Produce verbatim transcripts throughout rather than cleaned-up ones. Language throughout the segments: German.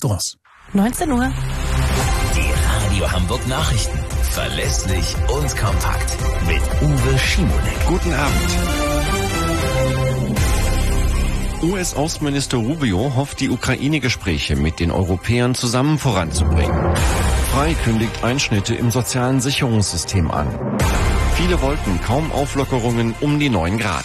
Restaurants. neunzehn Uhr. Die Radio Hamburg Nachrichten. Verlässlich und kompakt. Mit Uwe Schimonek. Guten Abend. U S-Außenminister Rubio hofft, die Ukraine-Gespräche mit den Europäern zusammen voranzubringen. Frei kündigt Einschnitte im sozialen Sicherungssystem an. Viele wollten kaum Auflockerungen um die neun Grad.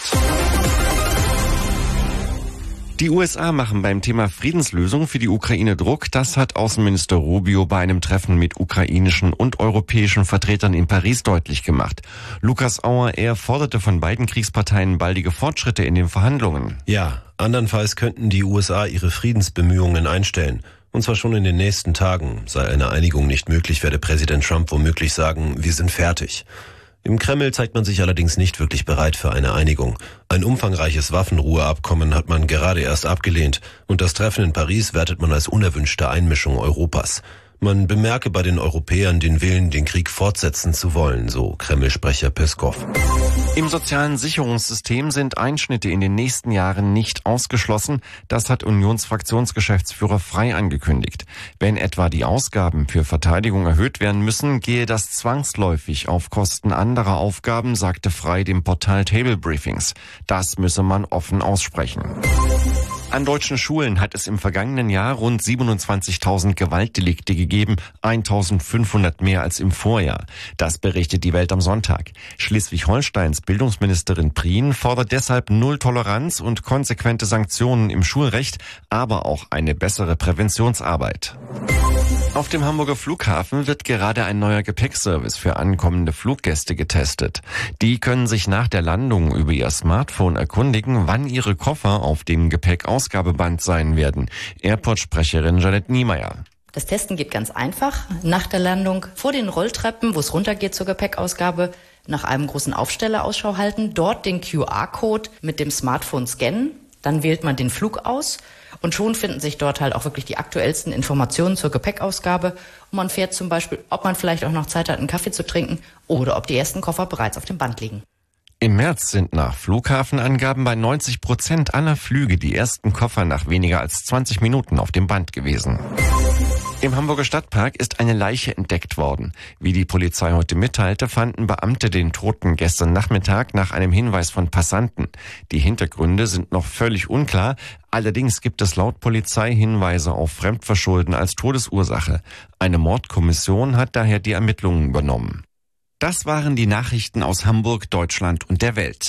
Die U S A machen beim Thema Friedenslösung für die Ukraine Druck. Das hat Außenminister Rubio bei einem Treffen mit ukrainischen und europäischen Vertretern in Paris deutlich gemacht. Lukas Auer, er forderte von beiden Kriegsparteien baldige Fortschritte in den Verhandlungen. Ja, andernfalls könnten die U S A ihre Friedensbemühungen einstellen. Und zwar schon in den nächsten Tagen. Sei eine Einigung nicht möglich, werde Präsident Trump womöglich sagen, wir sind fertig. Im Kreml zeigt man sich allerdings nicht wirklich bereit für eine Einigung. Ein umfangreiches Waffenruheabkommen hat man gerade erst abgelehnt und das Treffen in Paris wertet man als unerwünschte Einmischung Europas. Man bemerke bei den Europäern den Willen, den Krieg fortsetzen zu wollen, so Kreml-Sprecher Peskov. Im sozialen Sicherungssystem sind Einschnitte in den nächsten Jahren nicht ausgeschlossen. Das hat Unionsfraktionsgeschäftsführer Frei angekündigt. Wenn etwa die Ausgaben für Verteidigung erhöht werden müssen, gehe das zwangsläufig auf Kosten anderer Aufgaben, sagte Frei dem Portal Table Briefings. Das müsse man offen aussprechen. An deutschen Schulen hat es im vergangenen Jahr rund siebenundzwanzigtausend Gewaltdelikte gegeben, eintausendfünfhundert mehr als im Vorjahr. Das berichtet die Welt am Sonntag. Schleswig-Holsteins Bildungsministerin Prien fordert deshalb Null Toleranz und konsequente Sanktionen im Schulrecht, aber auch eine bessere Präventionsarbeit. Auf dem Hamburger Flughafen wird gerade ein neuer Gepäckservice für ankommende Fluggäste getestet. Die können sich nach der Landung über ihr Smartphone erkundigen, wann ihre Koffer auf dem Gepäckausgabeband sein werden. Airport-Sprecherin Janet Niemeyer. Das Testen geht ganz einfach. Nach der Landung vor den Rolltreppen, wo es runtergeht zur Gepäckausgabe, nach einem großen Aufsteller Ausschau halten, dort den Q R-Code mit dem Smartphone scannen, dann wählt man den Flug aus und schon finden sich dort halt auch wirklich die aktuellsten Informationen zur Gepäckausgabe und man fährt zum Beispiel, ob man vielleicht auch noch Zeit hat, einen Kaffee zu trinken oder ob die ersten Koffer bereits auf dem Band liegen. Im März sind nach Flughafenangaben bei neunzig Prozent aller Flüge die ersten Koffer nach weniger als zwanzig Minuten auf dem Band gewesen. Im Hamburger Stadtpark ist eine Leiche entdeckt worden. Wie die Polizei heute mitteilte, fanden Beamte den Toten gestern Nachmittag nach einem Hinweis von Passanten. Die Hintergründe sind noch völlig unklar. Allerdings gibt es laut Polizei Hinweise auf Fremdverschulden als Todesursache. Eine Mordkommission hat daher die Ermittlungen übernommen. Das waren die Nachrichten aus Hamburg, Deutschland und der Welt.